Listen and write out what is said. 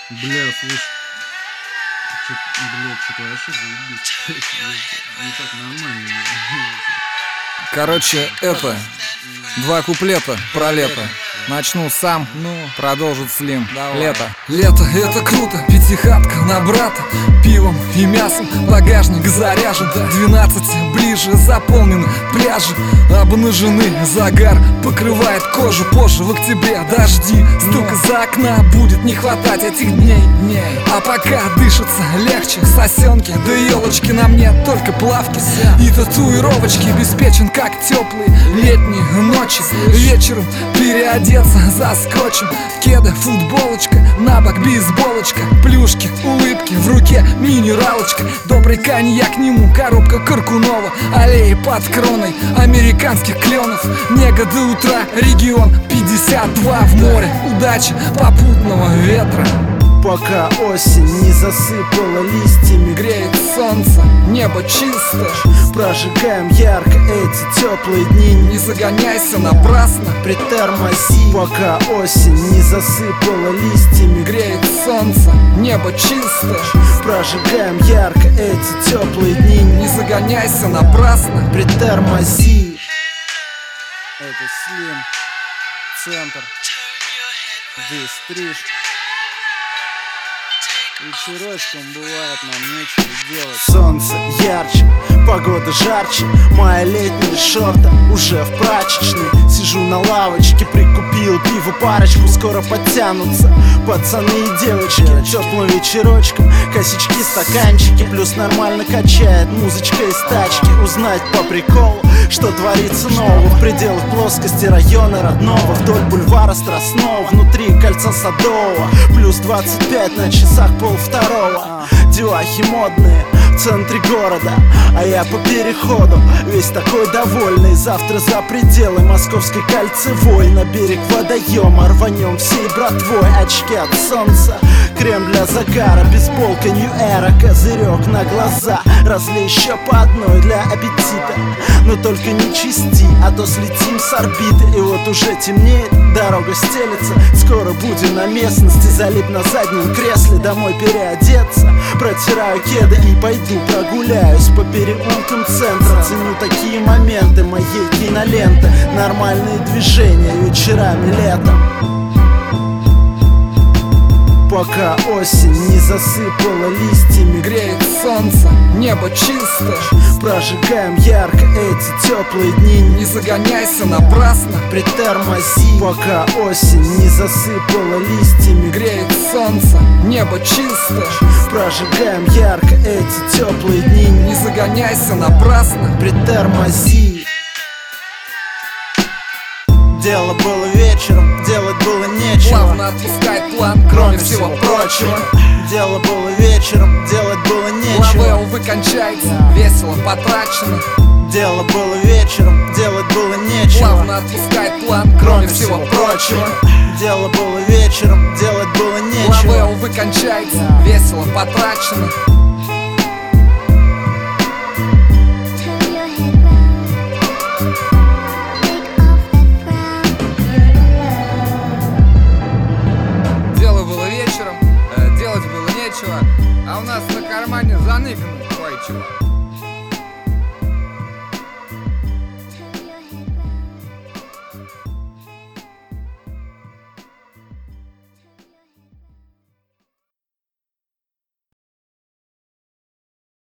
Бля, слушай, что-то вообще заебись. Не так нормально. Короче, это два куплета про лето. Начну сам, продолжит Слим. Лето. Лето — это круто, пятихатка на брата. Пивом и мясом багажник заряжен. 12 ближе заполнены пляжи. Обнажены, загар покрывает кожу. Позже в октябре дожди, стук из-за окна. Будет не хватать этих дней. А пока дышится легче, сосенки да елочки на мне, только плавки и татуировочки. Обеспечен как теплые летние ночи. Вечером переодеться заскочим. Кеды, футболочка, на бок бейсболочка. Плюшки, улыбки, в руке минералочка. Добрый коньяк к нему, коробка Каркунова. Аллеи под кроной американских кленов. Нега до утра, регион 52 в море. Удачи, попутного ветра. Пока осень не засыпала листьями, греет солнце, небо чисто. Прожигаем ярко эти теплые дни. Не загоняйся напрасно, притормози. Пока осень не засыпала листьями, греет солнце, небо чисто. Прожигаем ярко эти теплые дни. Не загоняйся напрасно, притормози. Это Слим, центр, здесь стриж. Вечерочком бывает нам нечего делать. Солнце ярче, погода жарче. Мои летние шорты уже в прачечной. Сижу на лавочке, прикупил пиво парочку. Скоро подтянутся пацаны и девочки. Теплым вечерочком, косички, стаканчики. Плюс нормально качает музычка из тачки. Узнать по приколу, что творится нового в пределах плоскости района родного. Вдоль бульвара Страстного, внутри кольца Садового. Плюс 25 на часах полвторого. Девахи модные в центре города, а я по переходу весь такой довольный. Завтра за пределы Московской кольцевой. На берег водоема рванем всей братвой. Очки от солнца, крем для загара, бейсболка New Era, козырек на глаза. Разлей еще по одной для аппетита, но только не чисти, а то слетим с орбиты. И вот уже темнеет, дорога стелется. Скоро будем на местности, залип на заднем кресле. Домой переодеться, протираю кеды и пойду прогуляюсь по переулкам центра. Ценю такие моменты моей киноленты. Нормальные движения вечерами летом. Пока осень не засыпала листьями, греет солнце, небо чисто. Прожигаем ярко эти теплые дни. Не загоняйся напрасно, притормози. Пока осень не засыпала листьями, греет солнце, небо чисто. Прожигаем ярко эти теплые дни. Не загоняйся напрасно, притормози. Дело было вечером, делать было нечего. Плавно отпускай план, кроме всего прочего. Дело было вечером, делать было нечего. Лавел выкончается, весело потрачено. Дело было вечером, делать было нечего. Плавно отпускай план, кроме всего прочего. Дело было вечером, делать было нечего. Лавел выкончается, весело потрачено. Делать было нечего, а у нас на кармане заныкано кое-чего.